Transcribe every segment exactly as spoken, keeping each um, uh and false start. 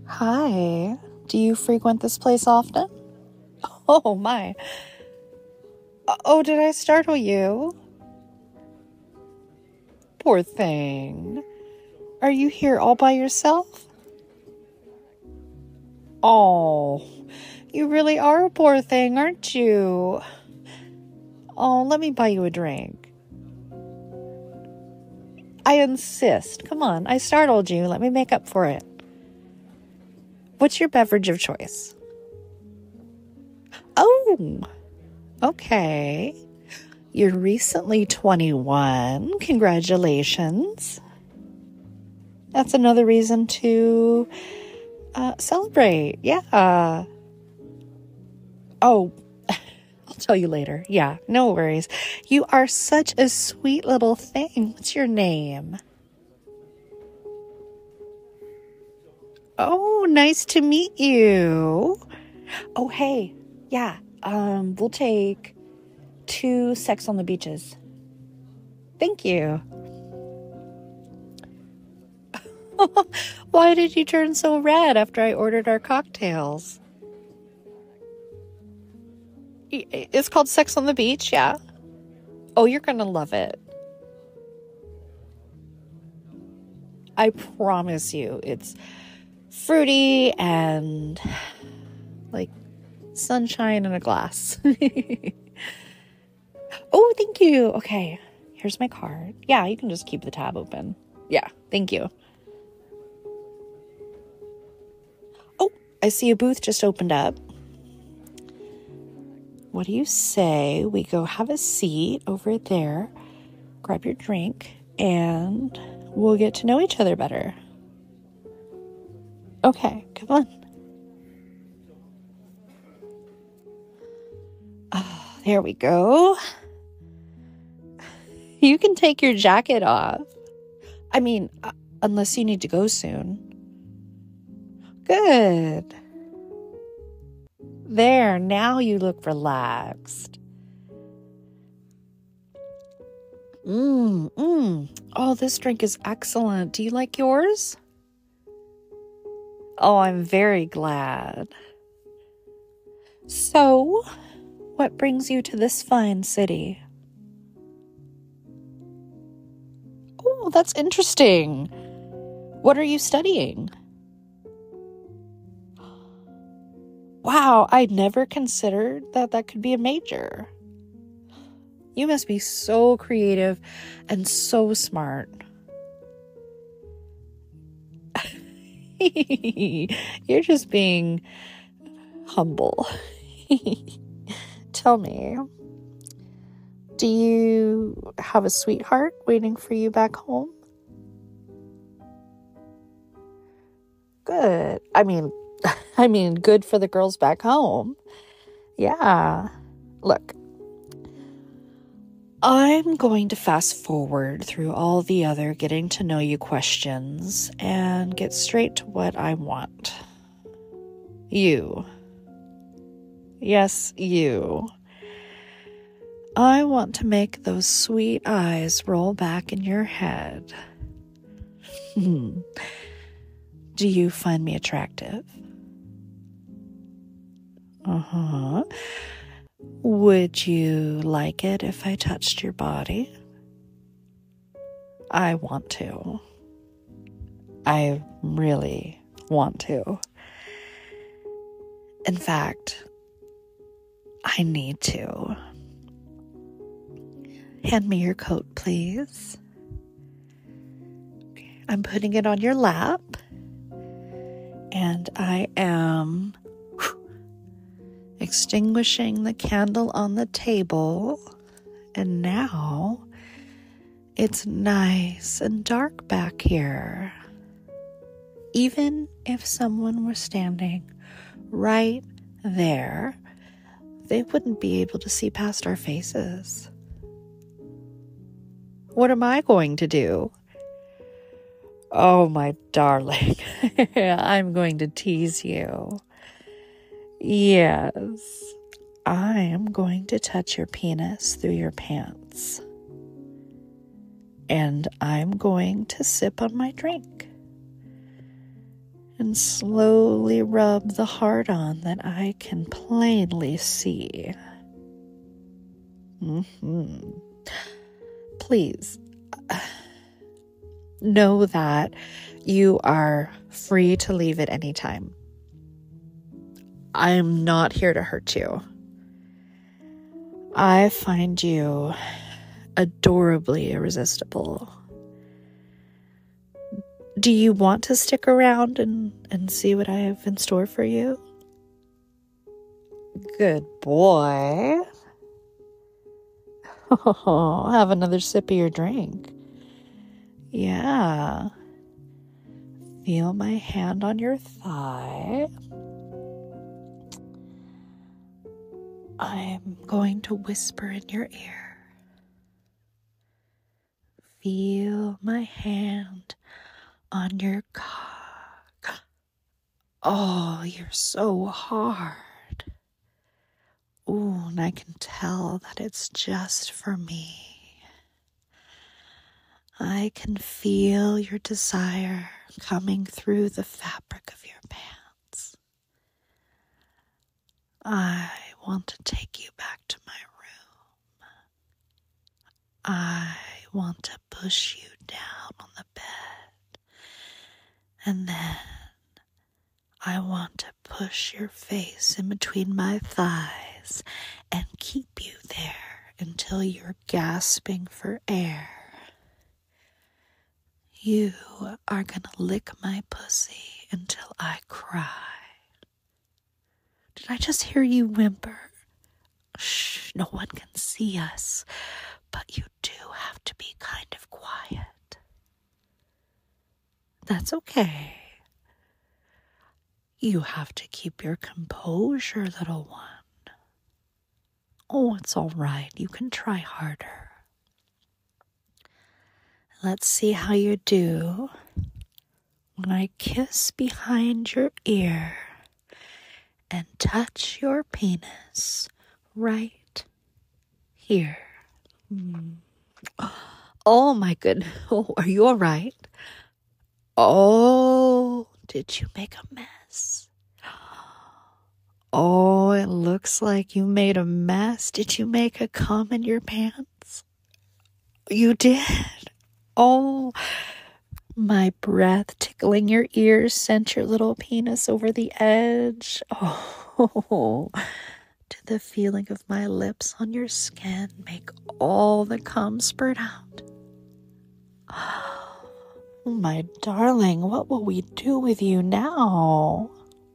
Hi. Do you frequent this place often? Oh, my. Oh, did I startle you? Poor thing. Are you here all by yourself? Oh, you really are a poor thing, aren't you? Oh, let me buy you a drink. I insist. Come on, I startled you. Let me make up for it. What's your beverage of choice? Oh, okay. You're recently twenty-one. Congratulations. That's another reason to uh, celebrate. Yeah. Oh, I'll tell you later. Yeah, no worries. You are such a sweet little thing. What's your name? Oh, nice to meet you. Oh, hey. Yeah, um, we'll take two Sex on the Beaches. Thank you. Why did you turn so red after I ordered our cocktails? It's called Sex on the Beach, yeah. Oh, you're gonna love it. I promise you, it's fruity and like sunshine in a glass. Oh, thank you. Okay, here's my card. Yeah, you can just keep the tab open. Yeah, thank you. Oh, I see a booth just opened up. What do you say we go have a seat over there, grab your drink, and we'll get to know each other better. Okay, come on. Oh, there we go. You can take your jacket off. I mean, uh, unless you need to go soon. Good. There, now you look relaxed. Mmm, mmm. Oh, this drink is excellent. Do you like yours? Oh, I'm very glad. So, what brings you to this fine city? Oh, that's interesting. What are you studying? Wow, I'd never considered that that could be a major. You must be so creative and so smart. You're just being humble. Tell me, do you have a sweetheart waiting for you back home? Good. I mean, I mean, good for the girls back home. Yeah. Look, I'm going to fast forward through all the other getting to know you questions and get straight to what I want. You. Yes, you. I want to make those sweet eyes roll back in your head. Do you find me attractive? Uh-huh. Would you like it if I touched your body? I want to. I really want to. In fact, I need to. Hand me your coat, please. Okay, I'm putting it on your lap. And I am extinguishing the candle on the table, and now it's nice and dark back here. Even if someone were standing right there, they wouldn't be able to see past our faces. What am I going to do? Oh, my darling, I'm going to tease you. Yes, I am going to touch your penis through your pants. And I'm going to sip on my drink. and slowly rub the hard-on that I can plainly see. Mm-hmm. Please, know that you are free to leave at any time. I'm not here to hurt you. I find you adorably irresistible. Do you want to stick around and, and see what I have in store for you? Good boy. Oh, have another sip of your drink. Yeah. Feel my hand on your thigh. I'm going to whisper in your ear. Feel my hand on your cock. Oh, you're so hard. Ooh, and I can tell that it's just for me. I can feel your desire coming through the fabric of your pants. I want to take you back to my room. I want to push you down on the bed. And then I want to push your face in between my thighs and keep you there until you're gasping for air. You are gonna lick my pussy until I cry. Did I just hear you whimper? Shh, no one can see us, but you do have to be kind of quiet. That's okay. You have to keep your composure, little one. Oh, it's all right. You can try harder. Let's see how you do when I kiss behind your ear and touch your penis right here. Mm. Oh, my goodness. Oh, are you all right? Oh, did you make a mess? Oh, it looks like you made a mess. Did you make a cum in your pants? You did. Oh, my breath tickling your ears sent your little penis over the edge. Oh, to the feeling of my lips on your skin make all the cum spurt out. Oh, my darling, what will we do with you now?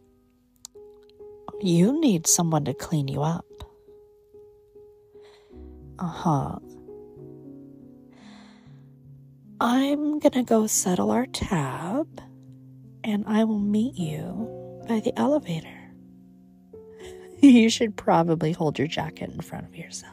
You need someone to clean you up. Uh-huh. I'm gonna go settle our tab, and I will meet you by the elevator. You should probably hold your jacket in front of yourself.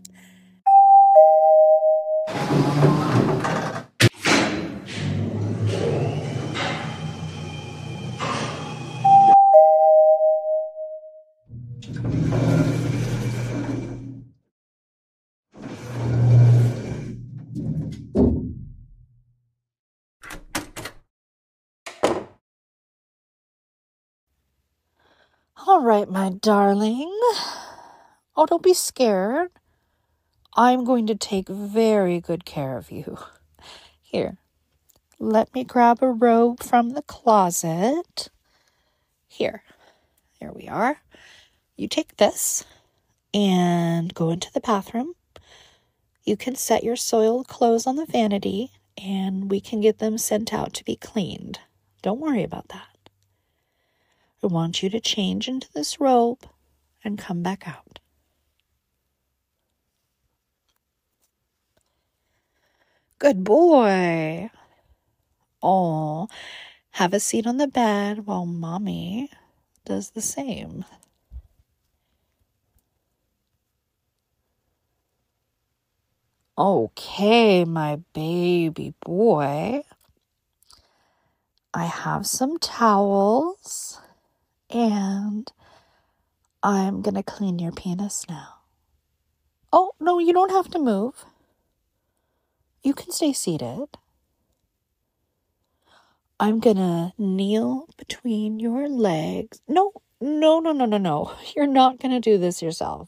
All right, my darling. Oh, don't be scared. I'm going to take very good care of you. Here, let me grab a robe from the closet. Here, there we are. You take this and go into the bathroom. You can set your soiled clothes on the vanity, and we can get them sent out to be cleaned. Don't worry about that. I want you to change into this robe and come back out. Good boy. Oh, have a seat on the bed while Mommy does the same. Okay, my baby boy. I have some towels, and I'm going to clean your penis now. Oh, no, you don't have to move. You can stay seated. I'm gonna kneel between your legs. No, no, no, no, no, no. You're not gonna do this yourself.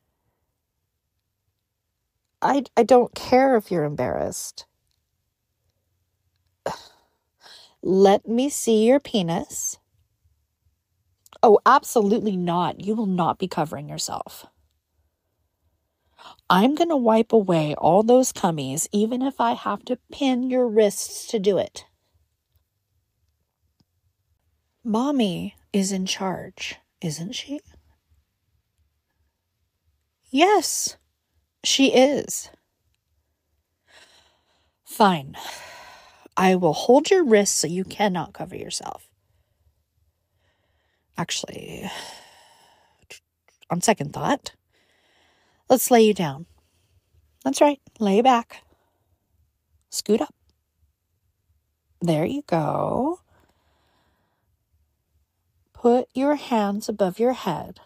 I, I don't care if you're embarrassed. Let me see your penis. Oh, absolutely not. You will not be covering yourself. I'm going to wipe away all those cummies, even if I have to pin your wrists to do it. Mommy is in charge, isn't she? Yes, she is. Fine. I will hold your wrists so you cannot cover yourself. Actually, on second thought, let's lay you down. That's right. Lay back. Scoot up. There you go. Put your hands above your head.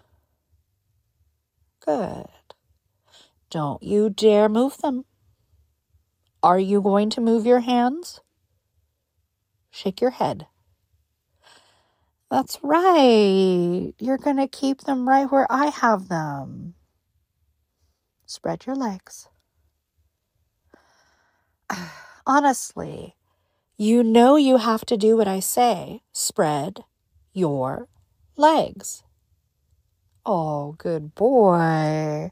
Good. Don't you dare move them. Are you going to move your hands? Shake your head. That's right. You're going to keep them right where I have them. Spread your legs. Honestly, you know you have to do what I say. Spread your legs. Oh, good boy.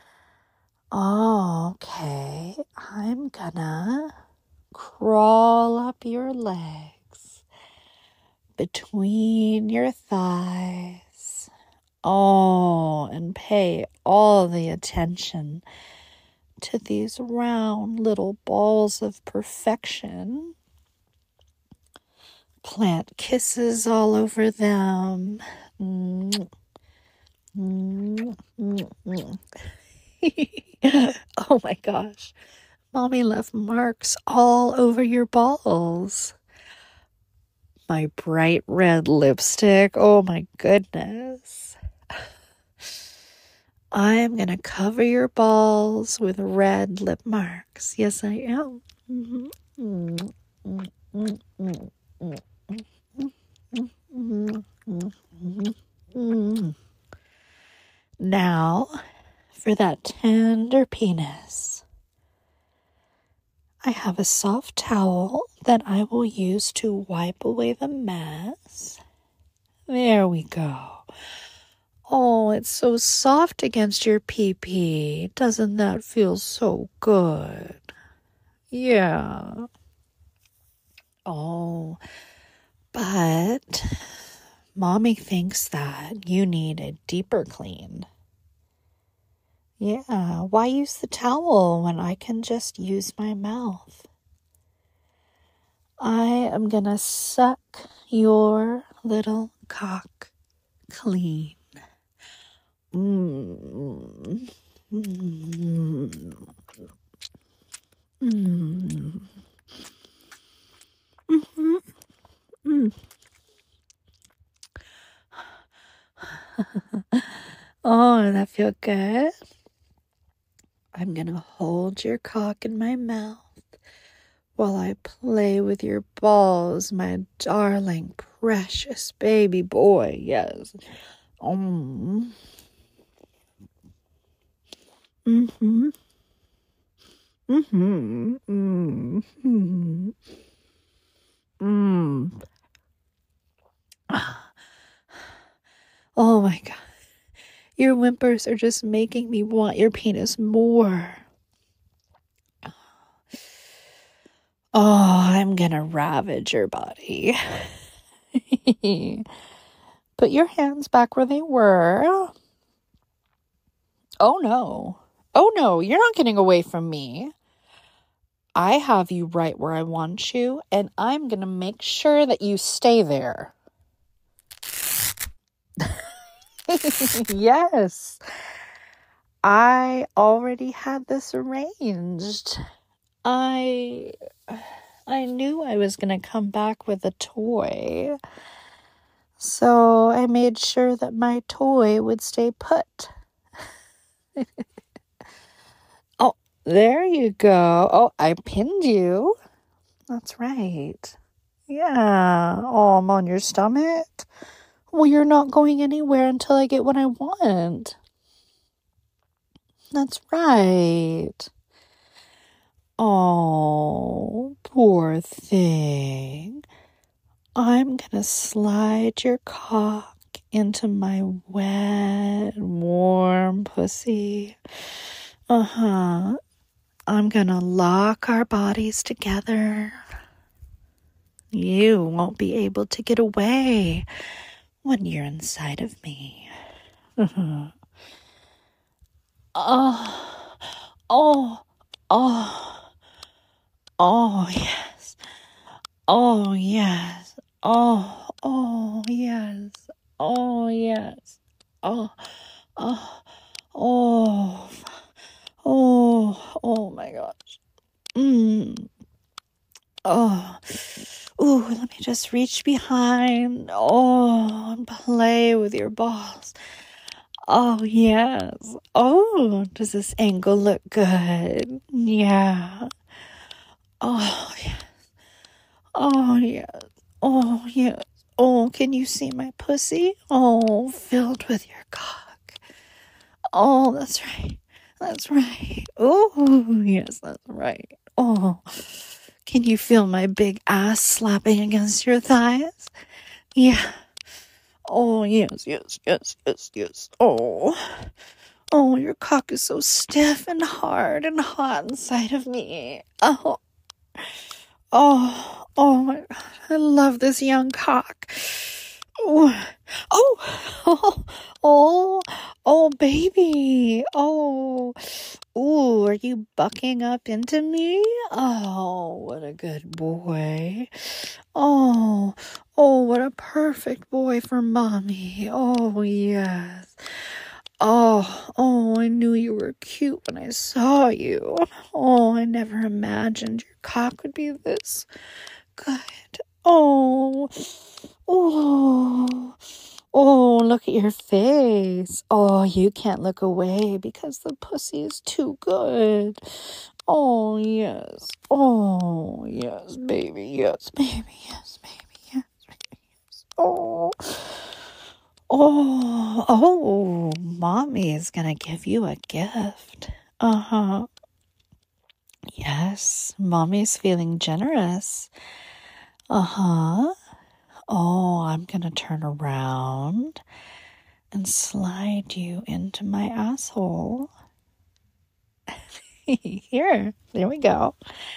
Okay, I'm gonna crawl up your legs between your thighs. Oh, and pay all the attention to these round little balls of perfection. Plant kisses all over them. Mm. Mm. Mm. Oh my gosh. Mommy left marks all over your balls. My bright red lipstick. Oh my goodness. I'm going to cover your balls with red lip marks. Yes, I am. Mm-hmm. Mm-hmm. Mm-hmm. Mm-hmm. Mm-hmm. Now, for that tender penis, I have a soft towel that I will use to wipe away the mess. There we go. Oh, it's so soft against your pee-pee. Doesn't that feel so good? Yeah. Oh, but Mommy thinks that you need a deeper clean. Yeah, why use the towel when I can just use my mouth? I am gonna suck your little cock clean. Mm. Mm. Mm. Mm-hmm. Mm. Oh, that feel good? I'm gonna hold your cock in my mouth while I play with your balls, my darling, precious baby boy. Yes. Um. Mm-hmm. Mm-hmm. Mm-hmm. Mm. Oh my God. Your whimpers are just making me want your penis more. Oh, I'm gonna ravage your body. Put your hands back where they were. Oh no. Oh no, you're not getting away from me. I have you right where I want you, and I'm gonna make sure that you stay there. Yes. I already had this arranged. I I knew I was going to come back with a toy. So I made sure that my toy would stay put. Oh, there you go. Oh, I pinned you. That's right. Yeah. Oh, I'm on your stomach? Well, you're not going anywhere until I get what I want. That's right. Oh, poor thing. I'm gonna slide your cock into my wet, warm pussy. Uh-huh. I'm gonna lock our bodies together. You won't be able to get away when you're inside of me. Uh-huh. Oh, oh, oh, oh, yes. Oh, yes. Oh, oh, yes. Oh, yes. Oh, oh, oh, oh, oh my gosh. Mm. Oh, ooh, let me just reach behind. Oh, and play with your balls. Oh, yes. Oh, does this angle look good? Yeah. Oh, yes. Oh, yes. Oh, yes. Oh, can you see my pussy? Oh, filled with your cock. Oh, that's right. That's right. Oh, yes, that's right. Oh, can you feel my big ass slapping against your thighs? Yeah. Oh, yes, yes, yes, yes, yes. Oh. Oh, your cock is so stiff and hard and hot inside of me. Oh. Oh, oh my God. I love this young cock. Oh, oh, oh, oh, oh, baby. Oh, ooh, are you bucking up into me? Oh, what a good boy. Oh, oh, what a perfect boy for mommy. Oh, yes. Oh, oh, I knew you were cute when I saw you. Oh, I never imagined your cock would be this good. Oh, oh, oh, look at your face. Oh, you can't look away because the pussy is too good. Oh, yes. Oh, yes, baby. Yes, baby. Yes, baby. Yes, baby. Yes. Oh. Oh, oh, mommy is gonna give you a gift. Uh-huh. Yes, mommy's feeling generous. Uh-huh. Oh, I'm gonna turn around and slide you into my asshole. Here, there we go.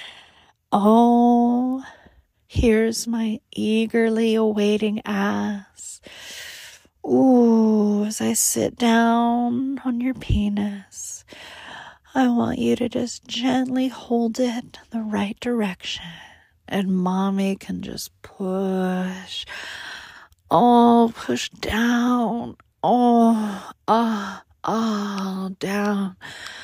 Oh, here's my eagerly awaiting ass. Ooh, as I sit down on your penis, I want you to just gently hold it the right direction. And mommy can just push. Oh, push down. Oh, ah, ah, down.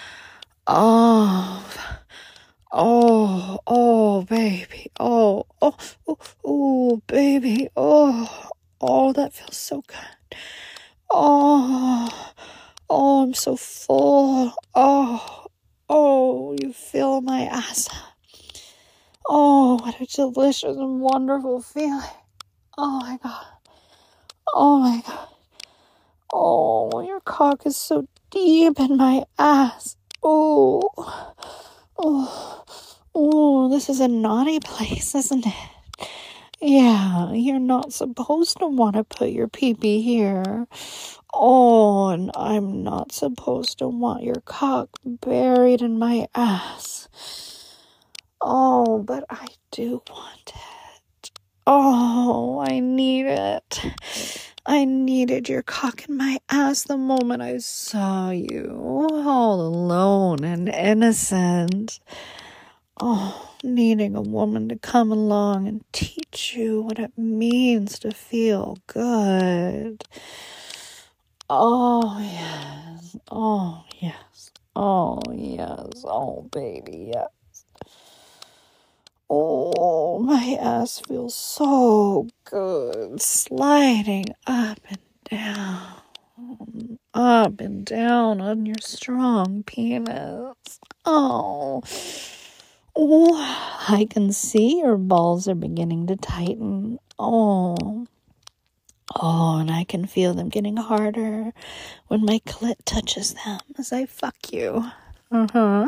Oh, oh, oh, baby. Oh, oh, oh, oh, baby. Oh, oh, that feels so good. Oh, oh, I'm so full. Oh, oh, you fill my ass up. Oh, what a delicious and wonderful feeling. Oh my God. Oh my God. Oh, your cock is so deep in my ass. Oh, oh, oh, this is a naughty place, isn't it? Yeah, you're not supposed to want to put your pee-pee here. Oh, and I'm not supposed to want your cock buried in my ass. Oh, but I do want it. Oh, I need it. I needed your cock in my ass the moment I saw you, all alone and innocent. Oh, needing a woman to come along and teach you what it means to feel good. Oh, yes. Oh, yes. Oh, yes. Oh, baby, yes. Oh, my ass feels so good, sliding up and down, up and down on your strong penis. Oh, Oh, I can see your balls are beginning to tighten. Oh. Oh, and I can feel them getting harder when my clit touches them as I fuck you. Uh-huh.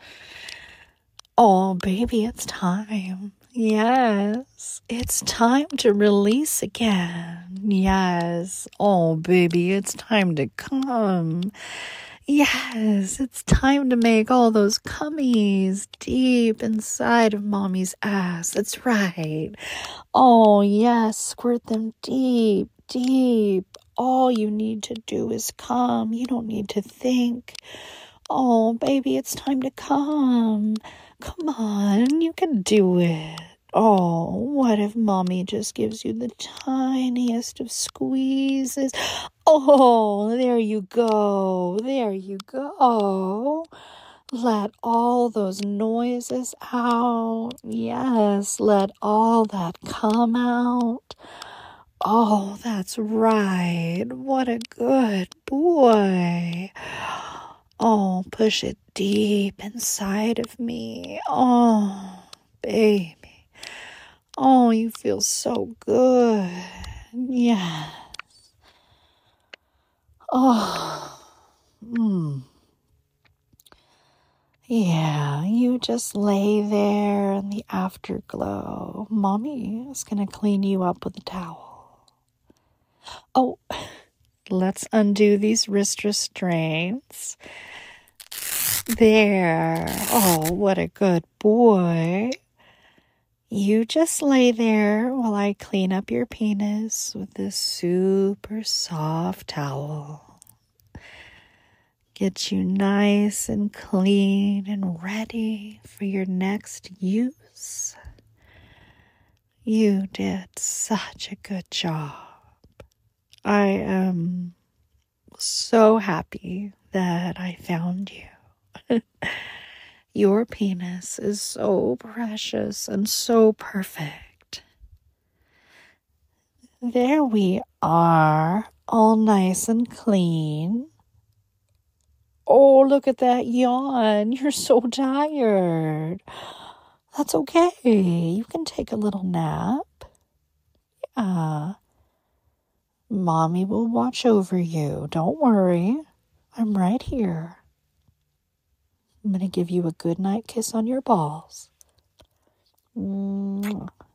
Oh, baby, it's time. Yes, it's time to release again. Yes. Oh, baby, it's time to come. Yes, it's time to make all those cummies deep inside of mommy's ass. That's right. Oh, yes, squirt them deep, deep. All you need to do is come. You don't need to think. Oh, baby, it's time to come. Come on, you can do it. Oh, what if mommy just gives you the tiniest of squeezes? Oh, there you go. There you go. Let all those noises out. Yes, let all that come out. Oh, that's right. What a good boy. Oh, push it deep inside of me. Oh, baby. Oh, you feel so good. Yeah. Oh. Mm. Yeah, you just lay there in the afterglow. Mommy is going to clean you up with a towel. Oh, let's undo these wrist restraints. There. Oh, what a good boy. You just lay there while I clean up your penis with this super soft towel. Get you nice and clean and ready for your next use. You did such a good job. I am so happy that I found you. Your penis is so precious and so perfect. There we are, all nice and clean. Oh, look at that yawn. You're so tired. That's okay. You can take a little nap. Yeah. Mommy will watch over you. Don't worry. I'm right here. I'm going to give you a good night kiss on your balls. Mwah.